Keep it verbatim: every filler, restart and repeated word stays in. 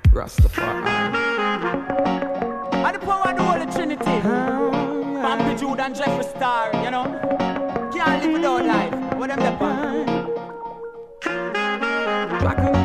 Rastafari. And the power of the Holy Trinity. Bambi Jude and Jeffree Star, you know. Can't live without life. What them depend? Black and